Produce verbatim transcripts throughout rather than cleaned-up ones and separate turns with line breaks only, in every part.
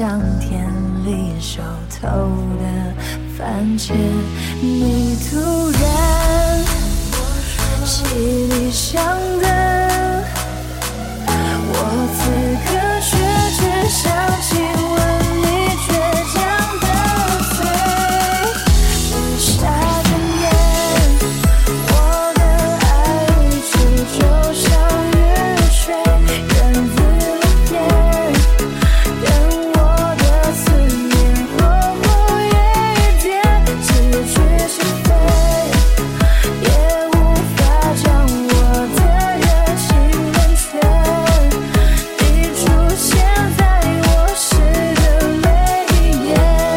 像田里熟透的番茄，你突然心里想的，我此刻却只想亲吻你倔强的嘴，雨下整夜，我的爱一直就像月水，源自了天，跟我的思念日复一天，只觉心扉，也无法将我的热情冷却，你出现在我诗的每一页，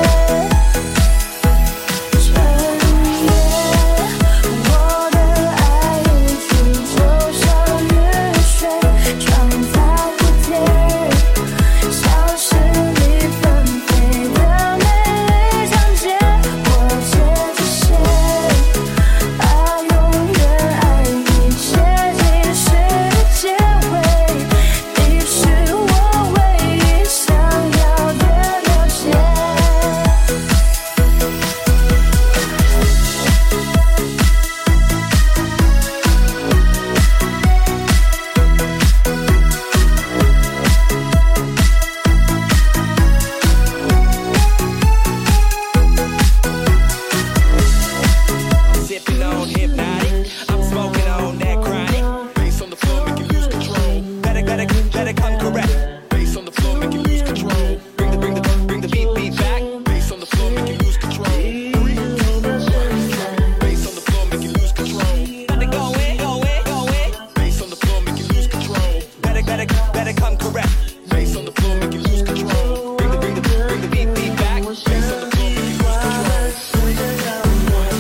整夜，我的爱一直就像月水，常在蝴蝶，像是你纷飞的美丽长街，我牵着线，爱永远爱你，接近时的结尾，你是我唯一想要的了解。
Sipping on hypnotic, I'm smoking on that chronic. Bass on the floor, make you lose control. Better, better, better come correct. Bass on the floor, make you lose control. Bring the, bring the, bring the beat, beat back. Bass on the floor, make you lose control. Bass on the floor, make you lose control. Better go in, go in, go in. Bass on the floor, make you lose control. Better, better, better come correct. Bass on the floor, make you lose control. Bring the, bring the, bring the beat, beat back. Bass on the floor, make you lose control.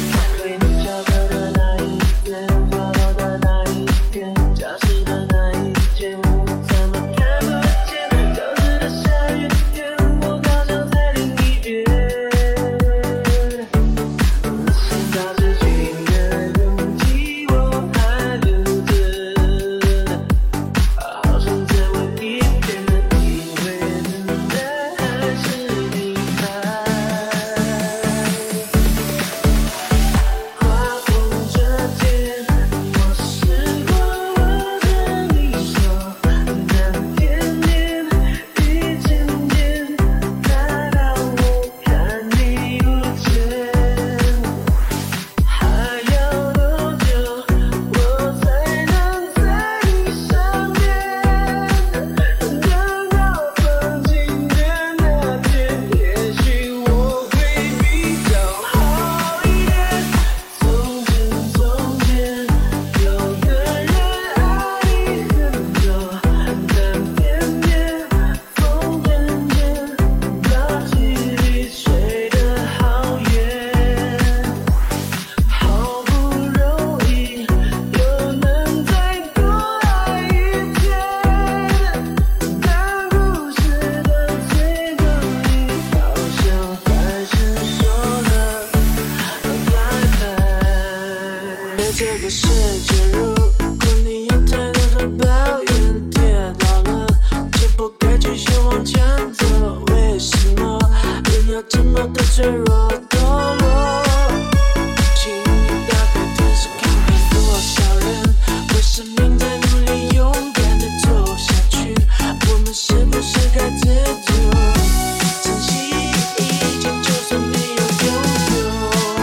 这个世界，如果你有太多的抱怨，跌倒了就不该继续往前走。为什么人要这么的脆弱堕落？请你打开电视看看多少人为生命在努力，勇敢的走下去。我们是不是该知足，珍惜一切，就算没有拥有。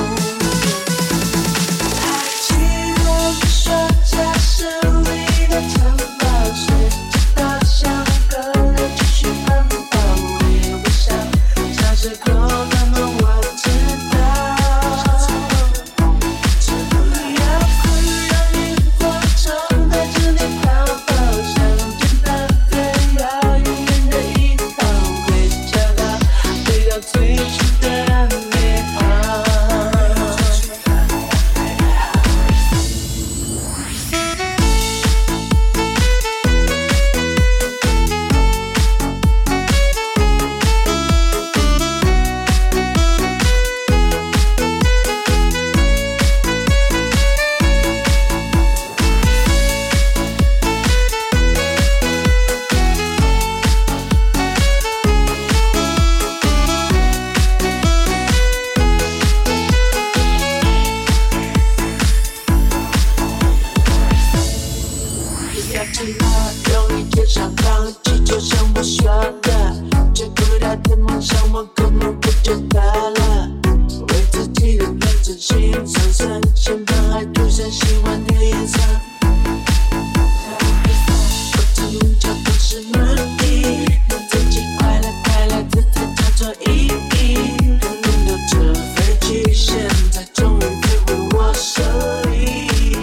说家是你的城堡，随着大象和人继续奔跑，为我想，像时空那么我知道。 么可能不觉得了？为自己的认真心上升，键盘还涂上喜欢的颜色。我曾叫不是目的，让自己快乐快乐，自己叫做意义。可能的这飞机，现在终于飞回我手里。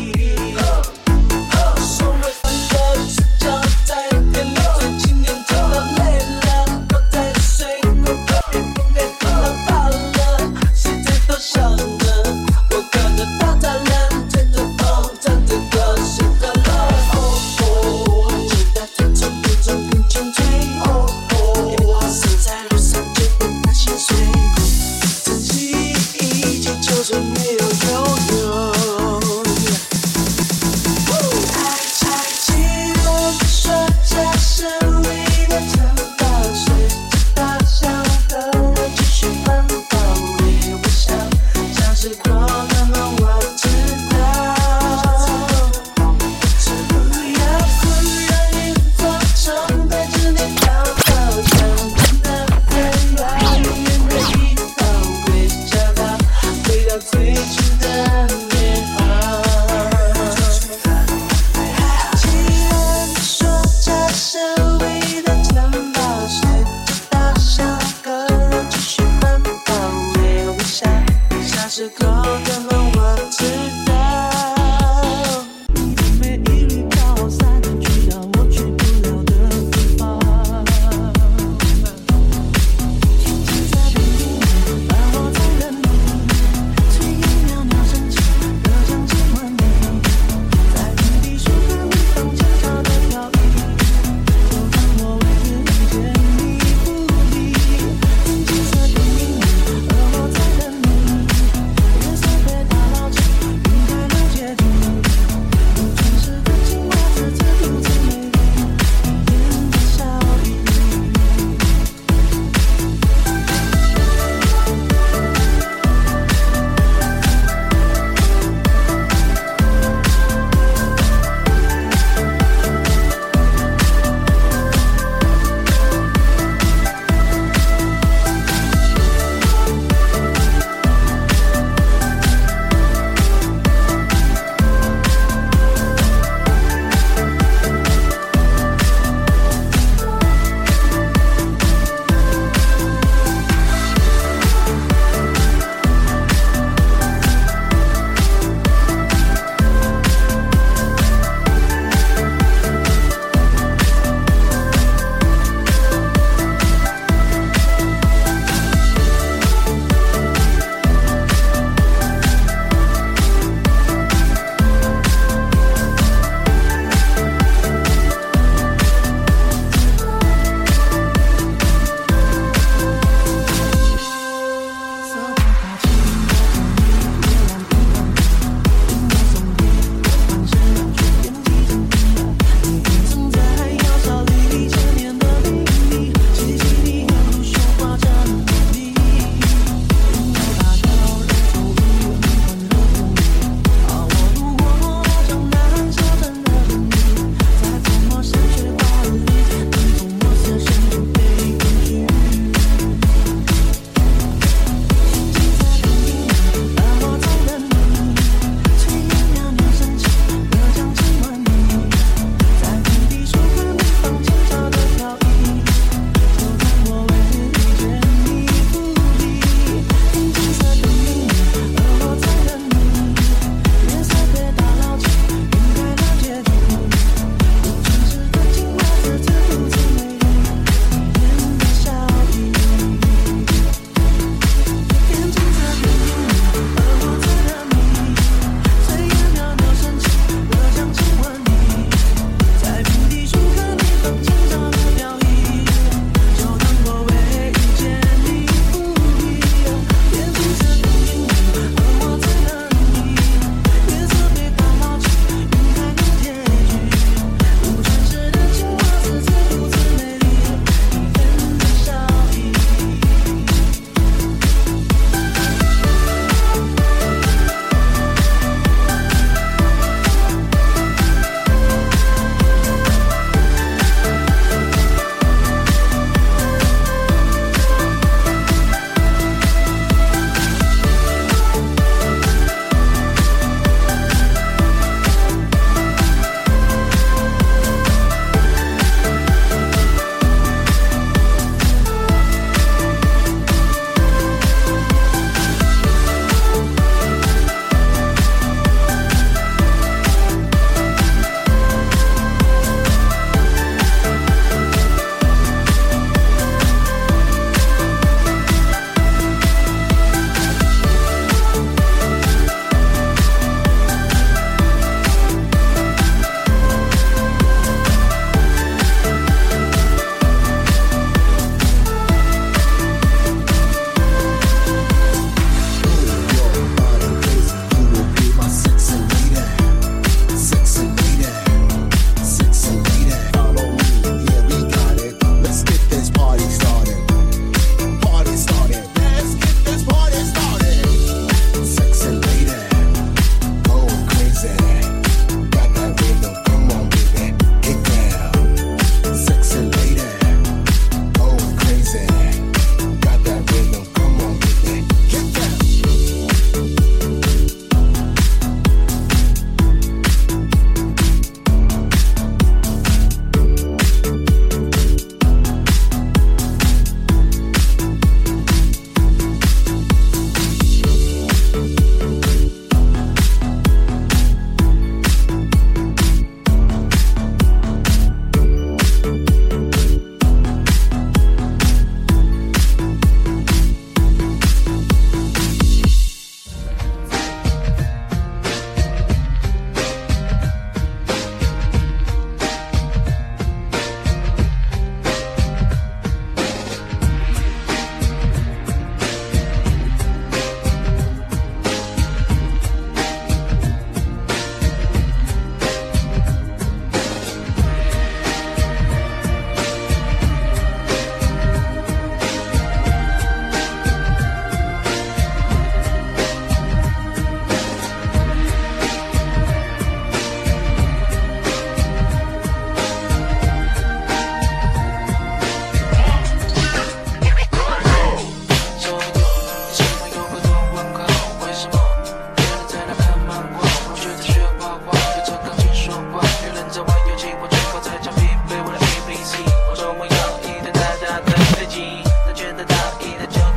所谓快乐，是脚在电流，最近年真的累了，我在睡，我快别不别不能跑了，谁在多想着？我看着大太阳，吹着风，唱着歌，写着了。哦哦，期待着从不中更清脆。哦哦，电话声在路上接不那心碎，珍惜一切，就算没有拥有。爱在激动地说着胜利的城堡，随着大象的人继续奔跑，为我想像是过的梦，我知道。不要哭，让萤火虫带着你逃跑，想真的很遥远的地方，会找到回到最初的美好。既然你说这是唯一的城堡，随着大象个人继续奔跑，为我想像是过的梦，我知道。你的每一缕飘散，去到我去不了的地方。天气在变变，而我在等你。炊烟袅袅升起，热香亲吻你。在平地树根里放悄悄的飘逸，就当我为此遇见你不离。天气在变变，而我在等你。月色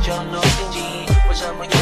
就弄心机，为什么有